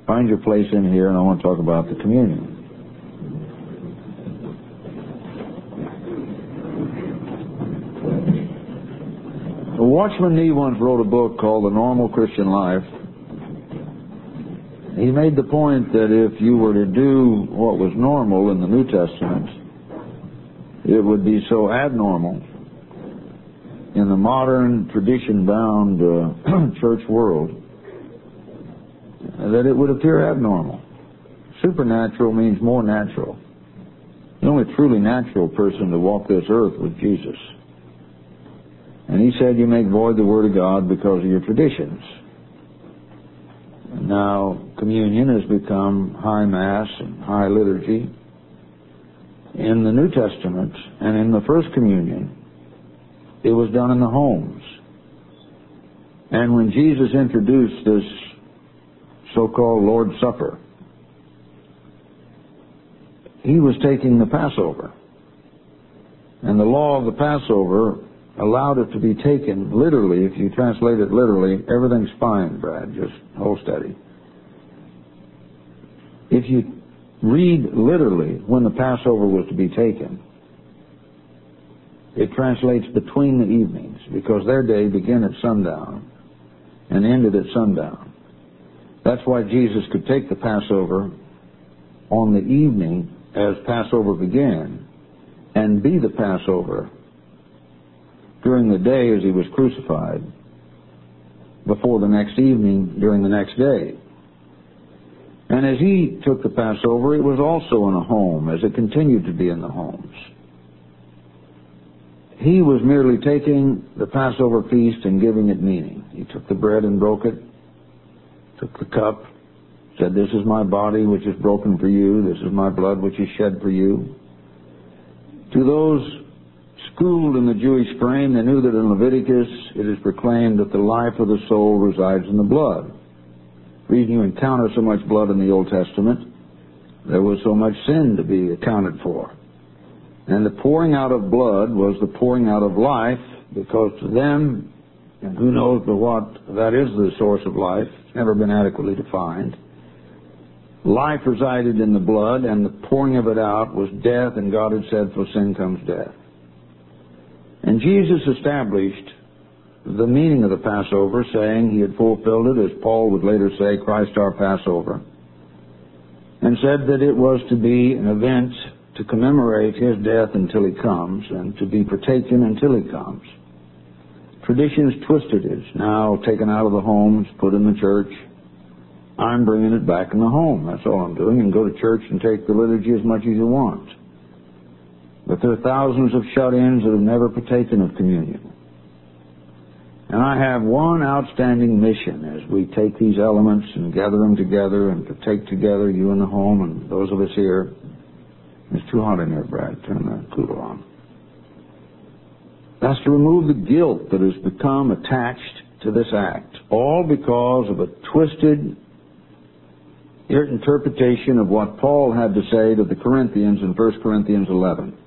Find your place in here, and I want to talk about the communion. Watchman Nee once wrote a book called The Normal Christian Life. He made the point that if you were to do what was normal in the New Testament, it would be so abnormal in the modern, tradition-bound church world that it would appear abnormal. Supernatural means more natural. The only truly natural person to walk this earth was Jesus. And he said, you make void the Word of God because of your traditions. And now, communion has become high mass and high liturgy. In the New Testament and in the First Communion, it was done in the homes. And when Jesus introduced this so-called Lord's Supper, he was taking the Passover. And the law of the Passover allowed it to be taken literally. If you translate it literally, everything's fine, Brad. Just hold steady. If you read literally when the Passover was to be taken, it translates between the evenings, because their day began at sundown and ended at sundown. That's why Jesus could take the Passover on the evening as Passover began and be the Passover during the day as he was crucified, before the next evening during the next day. And as he took the Passover, it was also in a home, as it continued to be in the homes. He was merely taking the Passover feast and giving it meaning. He took the bread and broke it, took the cup, said, this is my body which is broken for you, this is my blood which is shed for you. To those schooled in the Jewish frame, they knew that in Leviticus it is proclaimed that the life of the soul resides in the blood. The reason you encounter so much blood in the Old Testament, there was so much sin to be accounted for. And the pouring out of blood was the pouring out of life, because to them, and who knows but what, that is the source of life. It's never been adequately defined. Life resided in the blood, and the pouring of it out was death, and God had said, for sin comes death. And Jesus established the meaning of the Passover, saying he had fulfilled it, as Paul would later say, Christ our Passover, and said that it was to be an event to commemorate his death until he comes, and to be partaken until he comes. Traditions twisted it. It's now taken out of the homes, put in the church. I'm bringing it back in the home. That's all I'm doing. You can go to church and take the liturgy as much as you want. But there are thousands of shut-ins that have never partaken of communion. And I have one outstanding mission as we take these elements and gather them together and partake together, you in the home and those of us here. It's too hot in here, Brad. Turn the cooler on. That's to remove the guilt that has become attached to this act, all because of a twisted interpretation of what Paul had to say to the Corinthians in 1 Corinthians 11.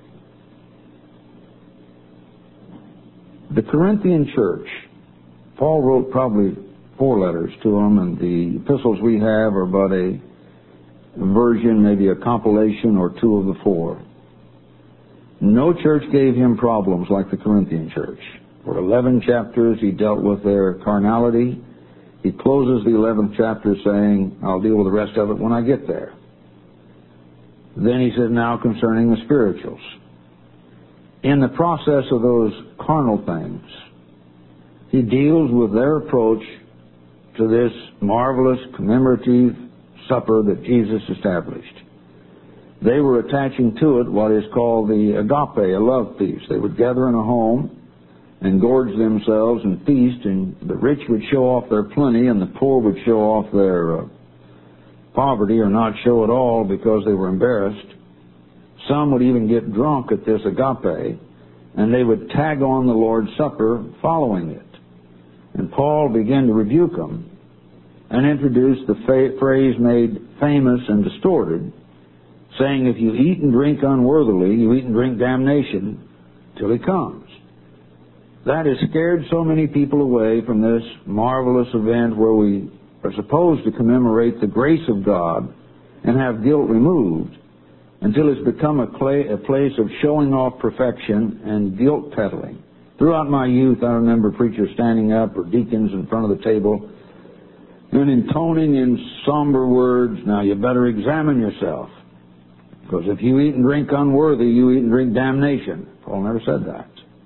The Corinthian church, Paul wrote probably 4 letters to them, and the epistles we have are but a version, maybe a compilation or 2 of the 4. No church gave him problems like the Corinthian church. For 11 chapters he dealt with their carnality. He closes the 11th chapter saying, I'll deal with the rest of it when I get there. Then he says, now concerning the spirituals. In the process of those carnal things, he deals with their approach to this marvelous commemorative supper that Jesus established. They were attaching to it what is called the agape, a love feast. They would gather in a home and gorge themselves and feast, and the rich would show off their plenty and the poor would show off their poverty, or not show at all because they were embarrassed. Some would even get drunk at this agape, and they would tag on the Lord's Supper following it. And Paul began to rebuke them and introduce the phrase made famous and distorted, saying, if you eat and drink unworthily, you eat and drink damnation till he comes. That has scared so many people away from this marvelous event where we are supposed to commemorate the grace of God and have guilt removed until it's become a place of showing off perfection and guilt peddling. Throughout my youth, I remember preachers standing up or deacons in front of the table and intoning in somber words, "Now you better examine yourself, because if you eat and drink unworthy, you eat and drink damnation." Paul never said that.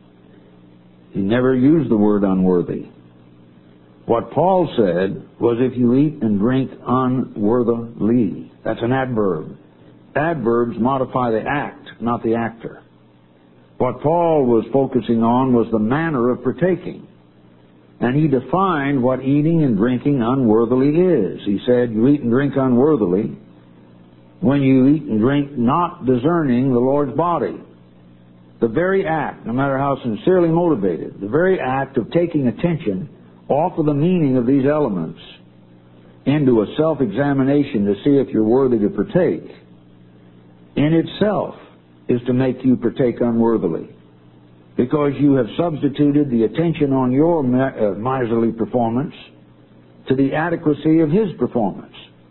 He never used the word unworthy. What Paul said was if you eat and drink unworthily. That's an adverb. Adverbs modify the act, not the actor. What Paul was focusing on was the manner of partaking. And he defined what eating and drinking unworthily is. He said, you eat and drink unworthily when you eat and drink not discerning the Lord's body. The very act, no matter how sincerely motivated, the very act of taking attention off of the meaning of these elements into a self-examination to see if you're worthy to partake, in itself is to make you partake unworthily, because you have substituted the attention on your miserly performance to the adequacy of his performance.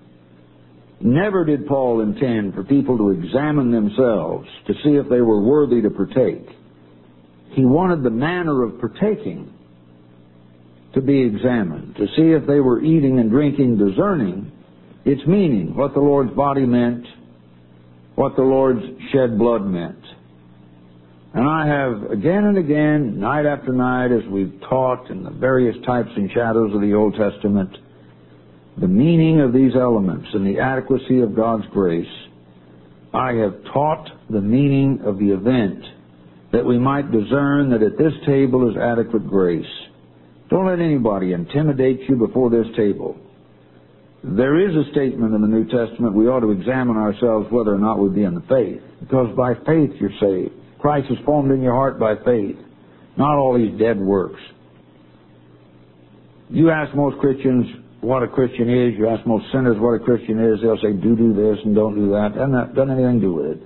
Never did Paul intend for people to examine themselves to see if they were worthy to partake. He wanted the manner of partaking to be examined, to see if they were eating and drinking discerning its meaning, what the Lord's body meant, what the Lord's shed blood meant. And I have again and again, night after night, as we've taught in the various types and shadows of the Old Testament, the meaning of these elements and the adequacy of God's grace, I have taught the meaning of the event that we might discern that at this table is adequate grace. Don't let anybody intimidate you before this table. There is a statement in the New Testament we ought to examine ourselves whether or not we be in the faith, because by faith you're saved. Christ is formed in your heart by faith, not all these dead works. You ask most Christians what a Christian is, you ask most sinners what a Christian is, they'll say, do this and don't do that. That doesn't have anything to do with it.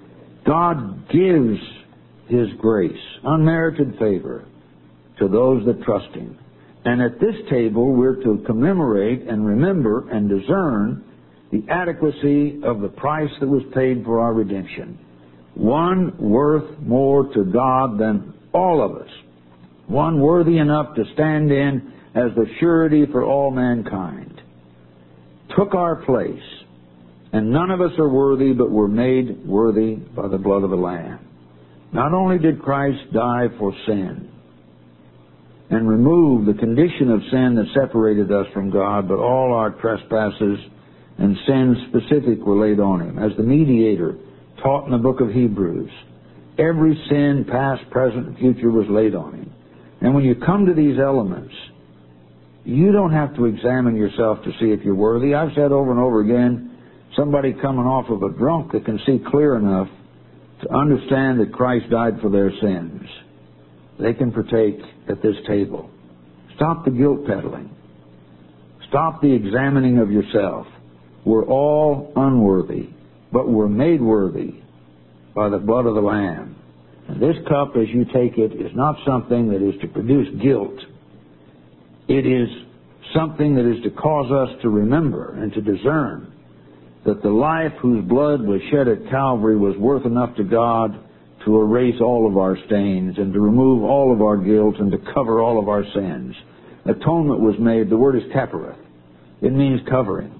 God gives His grace, unmerited favor, to those that trust Him. And at this table we're to commemorate and remember and discern the adequacy of the price that was paid for our redemption. One worth more to God than all of us. One worthy enough to stand in as the surety for all mankind. Took our place. And none of us are worthy, but were made worthy by the blood of the Lamb. Not only did Christ die for sin and remove the condition of sin that separated us from God, but all our trespasses and sins specific were laid on Him. As the mediator taught in the book of Hebrews, every sin, past, present, and future, was laid on Him. And when you come to these elements, you don't have to examine yourself to see if you're worthy. I've said over and over again, somebody coming off of a drunk that can see clear enough to understand that Christ died for their sins, they can partake at this table. Stop the guilt peddling. Stop the examining of yourself. We're all unworthy, but we're made worthy by the blood of the Lamb. And this cup, as you take it, is not something that is to produce guilt. It is something that is to cause us to remember and to discern that the life whose blood was shed at Calvary was worth enough to God to erase all of our stains and to remove all of our guilt and to cover all of our sins. Atonement was made. The word is kappareth. It means covering.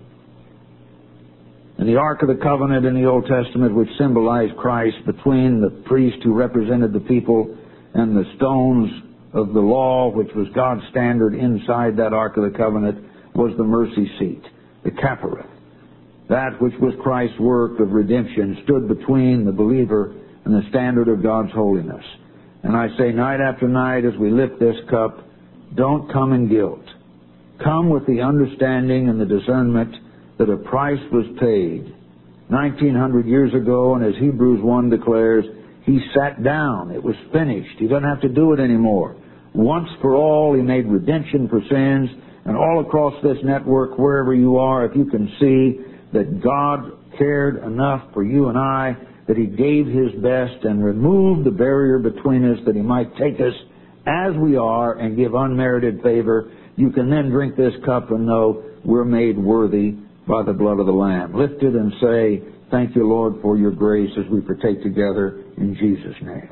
And the Ark of the Covenant in the Old Testament, which symbolized Christ between the priest who represented the people and the stones of the law, which was God's standard inside that Ark of the Covenant, was the mercy seat, the kappareth. That which was Christ's work of redemption stood between the believer and the standard of God's holiness. And I say night after night as we lift this cup, don't come in guilt. Come with the understanding and the discernment that a price was paid 1900 years ago, and as Hebrews 1 declares, He sat down. It was finished. He doesn't have to do it anymore. Once for all, He made redemption for sins, and all across this network, wherever you are, if you can see that God cared enough for you and I, that He gave His best and removed the barrier between us that He might take us as we are and give unmerited favor, you can then drink this cup and know we're made worthy by the blood of the Lamb. Lift it and say, thank you, Lord, for your grace as we partake together in Jesus' name.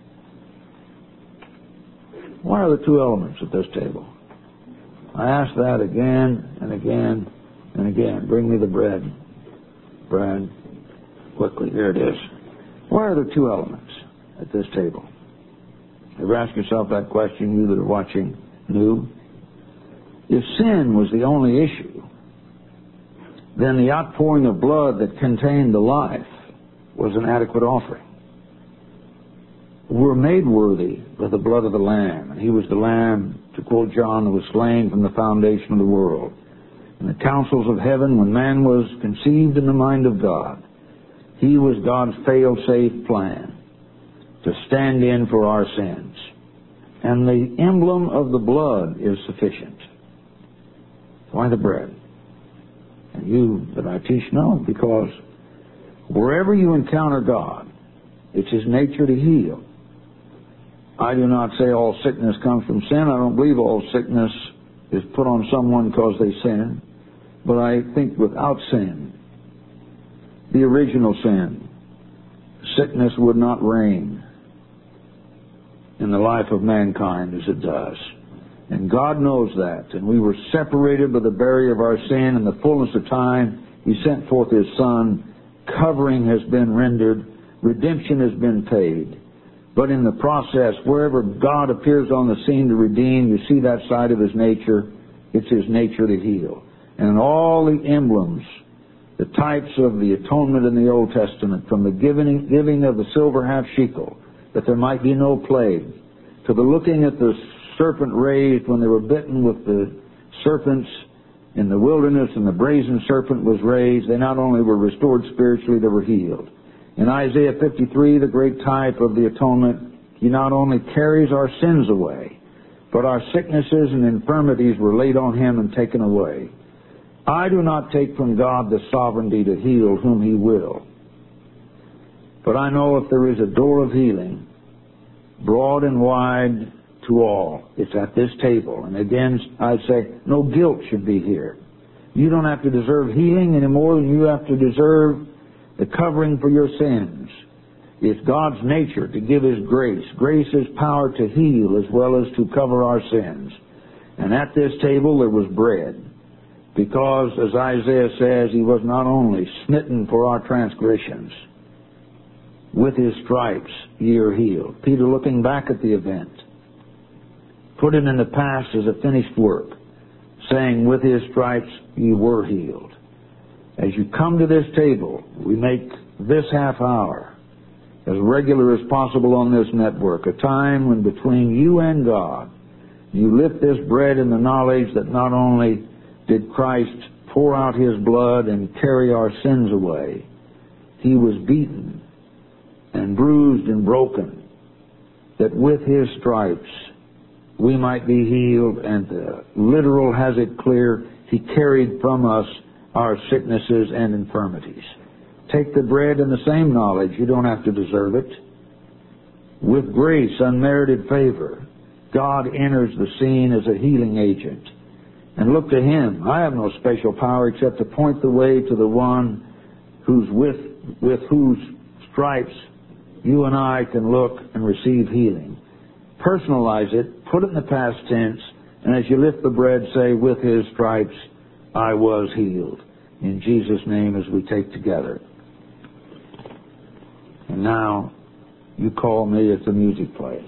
What are the two elements at this table? I ask that again and again and again. Bring me the bread. Bread. Quickly, here it is. What are the two elements at this table? Ever ask yourself that question, you that are watching new? If sin was the only issue, then the outpouring of blood that contained the life was an adequate offering. We're made worthy by the blood of the Lamb, and he was the Lamb, to quote John, that was slain from the foundation of the world. In the councils of heaven, when man was conceived in the mind of God, he was God's fail-safe plan to stand in for our sins. And the emblem of the blood is sufficient. Why the bread? And you that I teach know, because wherever you encounter God, it's his nature to heal. I do not say all sickness comes from sin. I don't believe all sickness is put on someone because they sin. But I think without sin, the original sin, sickness would not reign in the life of mankind as it does. And God knows that. And we were separated by the barrier of our sin. In the fullness of time, he sent forth his Son. Covering has been rendered. Redemption has been paid. But in the process, wherever God appears on the scene to redeem, you see that side of his nature. It's his nature to heal. And all the emblems, the types of the atonement in the Old Testament, from the giving of the silver half shekel, that there might be no plague, to the looking at the serpent raised when they were bitten with the serpents in the wilderness, and the brazen serpent was raised, they not only were restored spiritually, they were healed. In Isaiah 53, the great type of the atonement, he not only carries our sins away, but our sicknesses and infirmities were laid on him and taken away. I do not take from God the sovereignty to heal whom he will. But I know if there is a door of healing, broad and wide to all, it's at this table. And again, I say, no guilt should be here. You don't have to deserve healing any more than you have to deserve the covering for your sins. It's God's nature to give his grace. Grace is power to heal as well as to cover our sins. And at this table there was bread. Because, as Isaiah says, he was not only smitten for our transgressions, with his stripes ye are healed. Peter, looking back at the event, put it in the past as a finished work, saying, with his stripes ye were healed. As you come to this table, we make this half hour as regular as possible on this network, a time when between you and God, you lift this bread in the knowledge that not only did Christ pour out his blood and carry our sins away, he was beaten and bruised and broken, that with his stripes we might be healed, and literal has it clear, he carried from us our sicknesses and infirmities. Take the bread in the same knowledge, you don't have to deserve it. With grace, unmerited favor, God enters the scene as a healing agent. And look to him. I have no special power except to point the way to the one who's with whose stripes you and I can look and receive healing. Personalize it, put it in the past tense, and as you lift the bread, say, with his stripes I was healed. In Jesus' name as we take together. And now, you call me as the music plays.